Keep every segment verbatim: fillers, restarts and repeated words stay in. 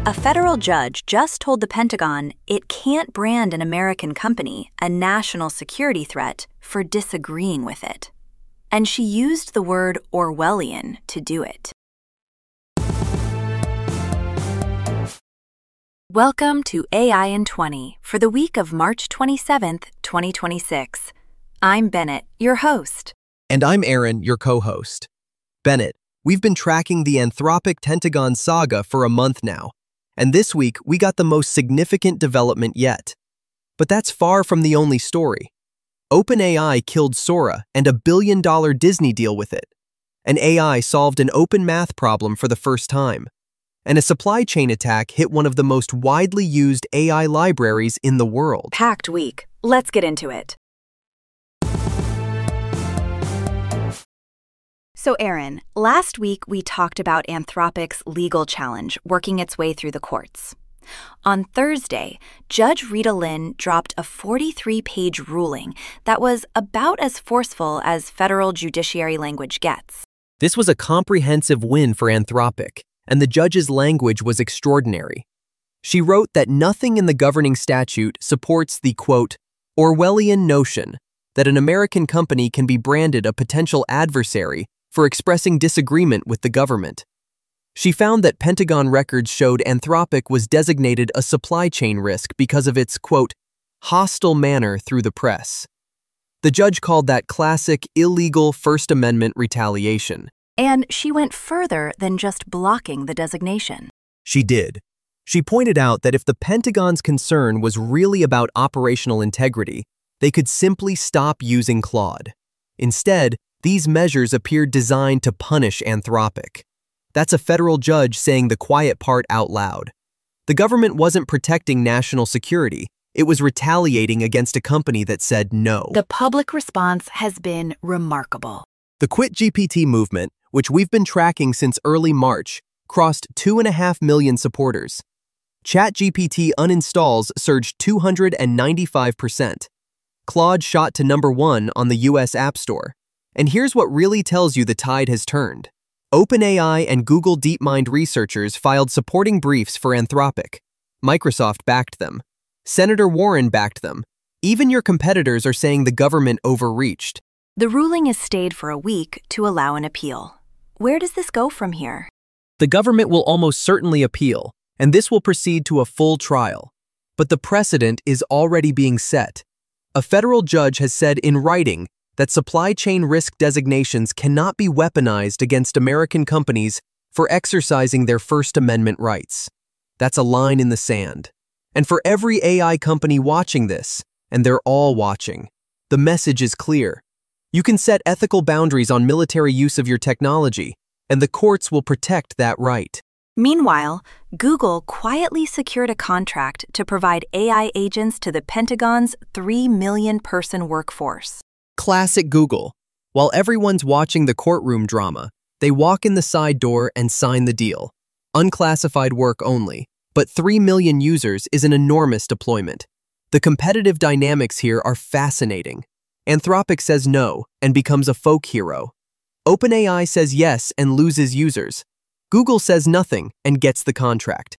A federal judge just told the Pentagon it can't brand an American company a national security threat for disagreeing with it. And she used the word Orwellian to do it. Welcome to A I in twenty for the week of March twenty-seventh, twenty twenty-six. I'm Bennett, your host. And I'm Aaron, your co-host. Bennett, we've been tracking the Anthropic Pentagon saga for a month now, and this week we got the most significant development yet. But that's far from the only story. OpenAI killed Sora and a billion dollar Disney deal with it. An A I solved an open math problem for the first time. And a supply chain attack hit one of the most widely used A I libraries in the world. Packed week. Let's get into it. So Aaron, last week we talked about Anthropic's legal challenge working its way through the courts. On Thursday, Judge Rita Lynn dropped a forty-three page ruling that was about as forceful as federal judiciary language gets. This was a comprehensive win for Anthropic, and the judge's language was extraordinary. She wrote that nothing in the governing statute supports the, quote, Orwellian notion that an American company can be branded a potential adversary for expressing disagreement with the government. She found that Pentagon records showed Anthropic was designated a supply chain risk because of its, quote, hostile manner through the press. The judge called that classic illegal First Amendment retaliation. And she went further than just blocking the designation. She did. She pointed out that if the Pentagon's concern was really about operational integrity, they could simply stop using Claude. Instead, these measures appeared designed to punish Anthropic. That's a federal judge saying the quiet part out loud. The government wasn't protecting national security. It was retaliating against a company that said no. The public response has been remarkable. The Quit G P T movement, which we've been tracking since early March, crossed two and a half million supporters. ChatGPT uninstalls surged two hundred ninety-five percent. Claude shot to number one on the U S App Store. And here's what really tells you the tide has turned. OpenAI and Google DeepMind researchers filed supporting briefs for Anthropic. Microsoft backed them. Senator Warren backed them. Even your competitors are saying the government overreached. The ruling is stayed for a week to allow an appeal. Where does this go from here? The government will almost certainly appeal, and this will proceed to a full trial. But the precedent is already being set. A federal judge has said in writing that supply chain risk designations cannot be weaponized against American companies for exercising their First Amendment rights. That's a line in the sand. And for every A I company watching this, and they're all watching, the message is clear. You can set ethical boundaries on military use of your technology, and the courts will protect that right. Meanwhile, Google quietly secured a contract to provide A I agents to the Pentagon's three million person workforce. Classic Google. While everyone's watching the courtroom drama, they walk in the side door and sign the deal. Unclassified work only, but three million users is an enormous deployment. The competitive dynamics here are fascinating. Anthropic says no and becomes a folk hero. OpenAI says yes and loses users. Google says nothing and gets the contract.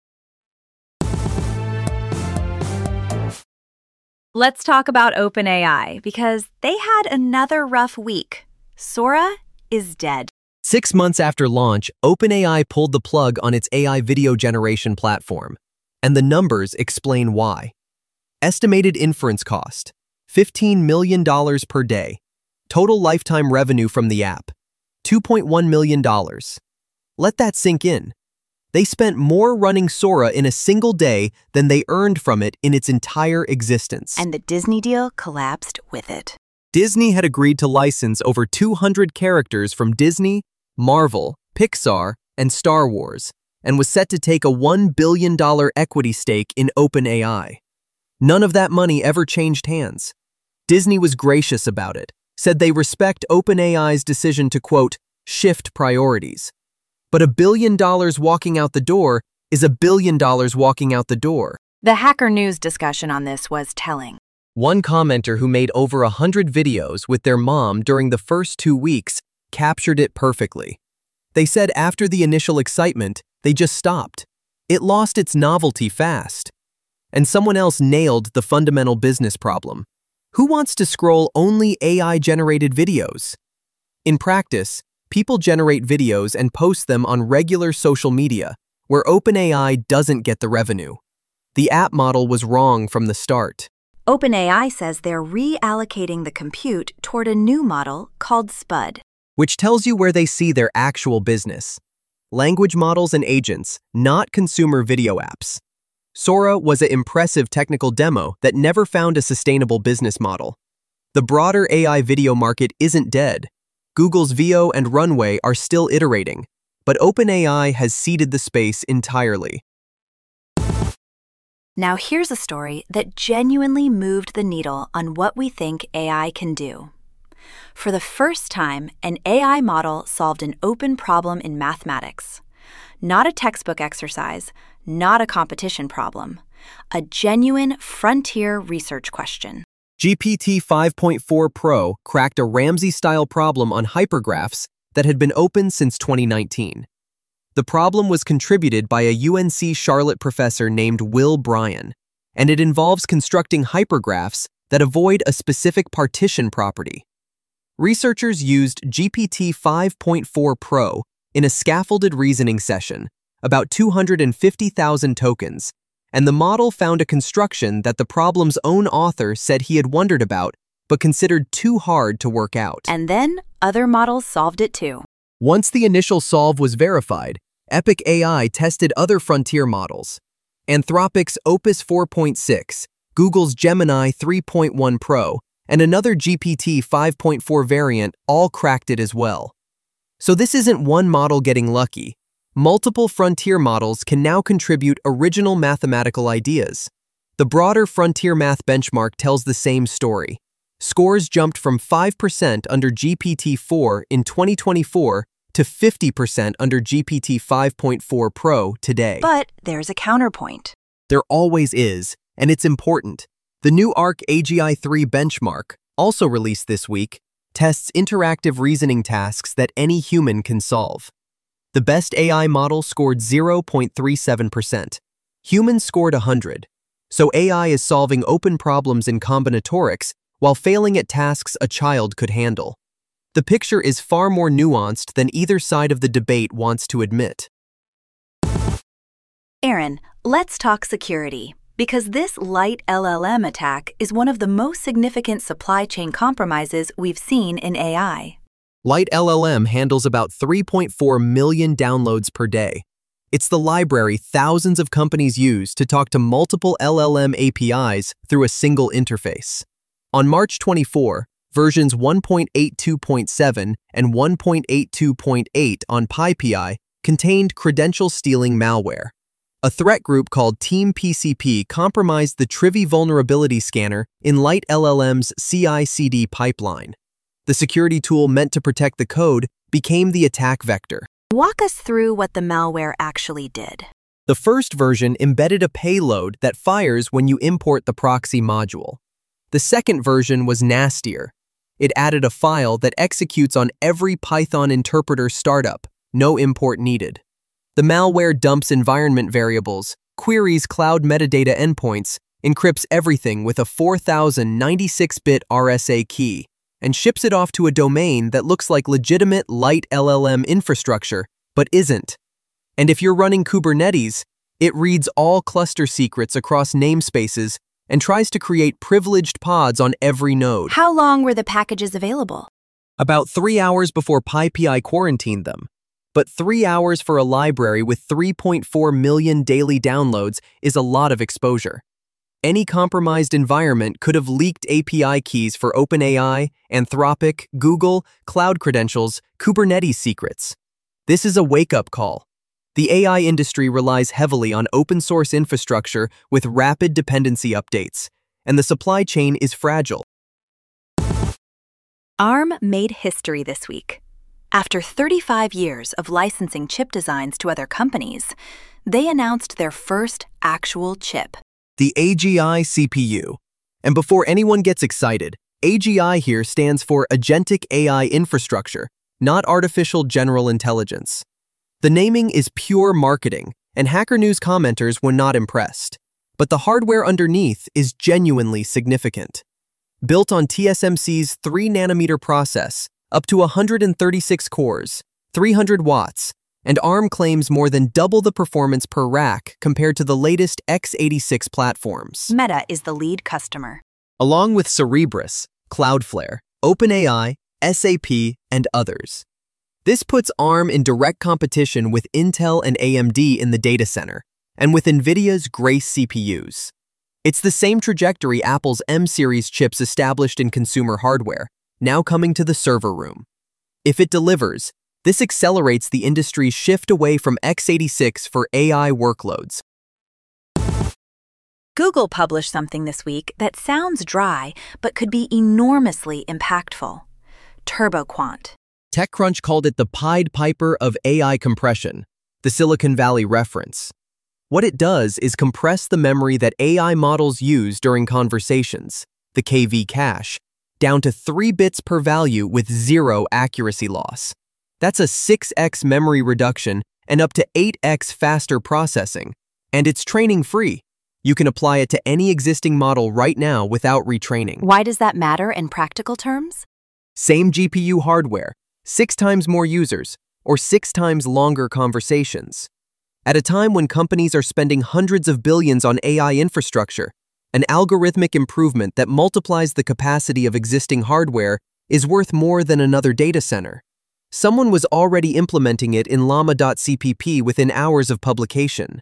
Let's talk about OpenAI because they had another rough week. Sora is dead. Six months after launch, OpenAI pulled the plug on its A I video generation platform. And the numbers explain why. Estimated inference cost, fifteen million dollars per day. Total lifetime revenue from the app, two point one million dollars. Let that sink in. They spent more running Sora in a single day than they earned from it in its entire existence. And the Disney deal collapsed with it. Disney had agreed to license over two hundred characters from Disney, Marvel, Pixar, and Star Wars, and was set to take a one billion dollars equity stake in OpenAI. None of that money ever changed hands. Disney was gracious about it, said they respect OpenAI's decision to, quote, shift priorities. But a billion dollars walking out the door is a billion dollars walking out the door. The Hacker News discussion on this was telling. One commenter who made over a hundred videos with their mom during the first two weeks captured it perfectly. They said after the initial excitement, they just stopped. it lost its novelty fast. And someone else nailed the fundamental business problem. Who wants to scroll only A I-generated videos? In practice, people generate videos and post them on regular social media, where OpenAI doesn't get the revenue. The app model was wrong from the start. OpenAI says they're reallocating the compute toward a new model called Spud, which tells you where they see their actual business. Language models and agents, not consumer video apps. Sora was an impressive technical demo that never found a sustainable business model. The broader A I video market isn't dead. Google's Veo and Runway are still iterating, but OpenAI has ceded the space entirely. Now here's a story that genuinely moved the needle on what we think A I can do. For the first time, an A I model solved an open problem in mathematics. Not a textbook exercise, not a competition problem. A genuine frontier research question. G P T five point four Pro cracked a Ramsey-style problem on hypergraphs that had been open since twenty nineteen. The problem was contributed by a U N C Charlotte professor named Will Bryan, and it involves constructing hypergraphs that avoid a specific partition property. Researchers used G P T five point four Pro in a scaffolded reasoning session, about two hundred fifty thousand tokens, and the model found a construction that the problem's own author said he had wondered about, but considered too hard to work out. And then other models solved it too. Once the initial solve was verified, Epic A I tested other frontier models. Anthropic's Opus four point six, Google's Gemini three point one Pro, and another G P T five point four variant all cracked it as well. So this isn't one model getting lucky. Multiple frontier models can now contribute original mathematical ideas. The broader Frontier Math benchmark tells the same story. Scores jumped from five percent under G P T four in twenty twenty-four to fifty percent under G P T five point four Pro today. But there's a counterpoint. There always is, and it's important. The new Arc A G I three benchmark, also released this week, tests interactive reasoning tasks that any human can solve. The best A I model scored zero point three seven percent. Humans scored one hundred. So A I is solving open problems in combinatorics while failing at tasks a child could handle. The picture is far more nuanced than either side of the debate wants to admit. Aaron, let's talk security, because this light L L M attack is one of the most significant supply chain compromises we've seen in A I. Light L L M handles about three point four million downloads per day. It's the library thousands of companies use to talk to multiple L L M A P Is through a single interface. On March twenty-fourth, versions one point eighty-two point seven and one point eighty-two point eight on PyPI contained credential-stealing malware. A threat group called Team P C P compromised the Trivy vulnerability scanner in Light L L M's C I C D pipeline. The security tool meant to protect the code became the attack vector. Walk us through what the malware actually did. The first version embedded a payload that fires when you import the proxy module. The second version was nastier. It added a file that executes on every Python interpreter startup, no import needed. The malware dumps environment variables, queries cloud metadata endpoints, encrypts everything with a four thousand ninety-six bit R S A key, and ships it off to a domain that looks like legitimate light L L M infrastructure, but isn't. And if you're running Kubernetes, it reads all cluster secrets across namespaces and tries to create privileged pods on every node. How long were the packages available? About three hours before PyPI quarantined them. But three hours for a library with three point four million daily downloads is a lot of exposure. Any compromised environment could have leaked A P I keys for OpenAI, Anthropic, Google, cloud credentials, Kubernetes secrets. This is a wake-up call. The A I industry relies heavily on open-source infrastructure with rapid dependency updates, and the supply chain is fragile. ARM made history this week. After thirty-five years of licensing chip designs to other companies, they announced their first actual chip. The A G I C P U. And before anyone gets excited, A G I here stands for Agentic A I Infrastructure, not Artificial General Intelligence. The naming is pure marketing, and Hacker News commenters were not impressed. But the hardware underneath is genuinely significant. Built on T S M C's three nanometer process, up to one hundred thirty-six cores, three hundred watts, and ARM claims more than double the performance per rack compared to the latest x eighty-six platforms. Meta is the lead customer. Along with Cerebras, Cloudflare, OpenAI, S A P, and others. This puts ARM in direct competition with Intel and A M D in the data center, and with NVIDIA's Grace C P Us. It's the same trajectory Apple's M-series chips established in consumer hardware, now coming to the server room. If it delivers, this accelerates the industry's shift away from x eighty-six for A I workloads. Google published something this week that sounds dry, but could be enormously impactful. TurboQuant. TechCrunch called it the Pied Piper of A I compression, the Silicon Valley reference. What it does is compress the memory that A I models use during conversations, the K V cache, down to three bits per value with zero accuracy loss. That's a six x memory reduction and up to eight x faster processing, and it's training-free. You can apply it to any existing model right now without retraining. Why does that matter in practical terms? Same G P U hardware, six times more users, or six times longer conversations. At a time when companies are spending hundreds of billions on A I infrastructure, an algorithmic improvement that multiplies the capacity of existing hardware is worth more than another data center. Someone was already implementing it in llama dot c p p within hours of publication.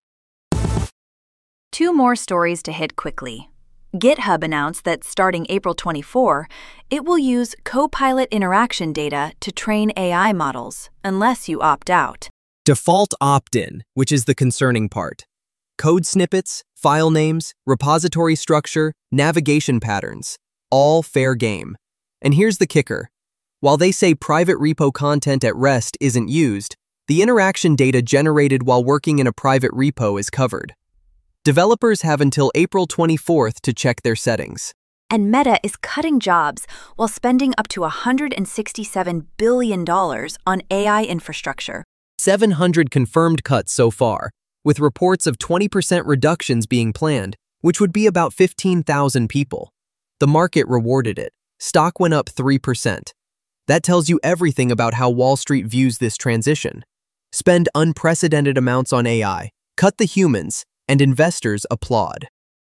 Two more stories to hit quickly. GitHub announced that starting April twenty-fourth, it will use Copilot interaction data to train A I models, unless you opt out. Default opt-in, which is the concerning part. Code snippets, file names, repository structure, navigation patterns, all fair game. And here's the kicker. While they say private repo content at rest isn't used, the interaction data generated while working in a private repo is covered. Developers have until April twenty-fourth to check their settings. And Meta is cutting jobs while spending up to one hundred sixty-seven billion dollars on A I infrastructure. seven hundred confirmed cuts so far, with reports of twenty percent reductions being planned, which would be about fifteen thousand people. The market rewarded it. Stock went up three percent. That tells you everything about how Wall Street views this transition. Spend unprecedented amounts on A I, cut the humans, and investors applaud.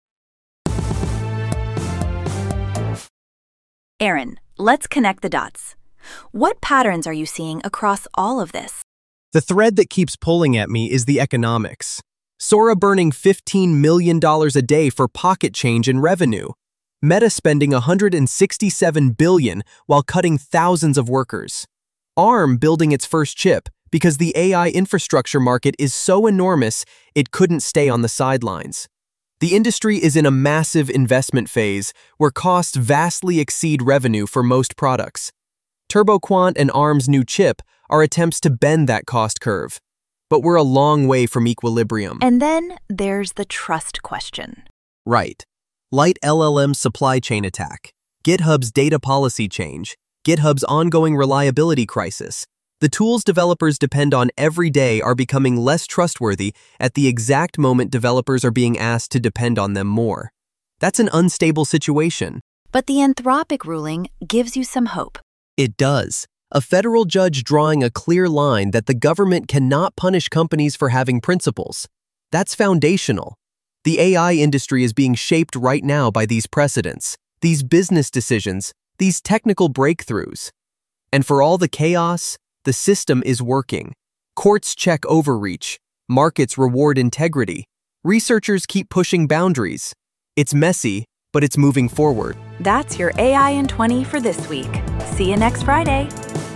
Aaron, let's connect the dots. What patterns are you seeing across all of this? The thread that keeps pulling at me is the economics. Sora burning fifteen million dollars a day for pocket change and revenue. Meta spending one hundred sixty-seven billion dollars while cutting thousands of workers. ARM building its first chip because the A I infrastructure market is so enormous it couldn't stay on the sidelines. The industry is in a massive investment phase where costs vastly exceed revenue for most products. TurboQuant and ARM's new chip are attempts to bend that cost curve. But we're a long way from equilibrium. And then there's the trust question. Right. Light L L M's supply chain attack, GitHub's data policy change, GitHub's ongoing reliability crisis. The tools developers depend on every day are becoming less trustworthy at the exact moment developers are being asked to depend on them more. That's an unstable situation. But the Anthropic ruling gives you some hope. It does. A federal judge drawing a clear line that the government cannot punish companies for having principles. That's foundational. The A I industry is being shaped right now by these precedents, these business decisions, these technical breakthroughs. And for all the chaos, the system is working. Courts check overreach. Markets reward integrity. Researchers keep pushing boundaries. It's messy, but it's moving forward. That's your A I in twenty for this week. See you next Friday.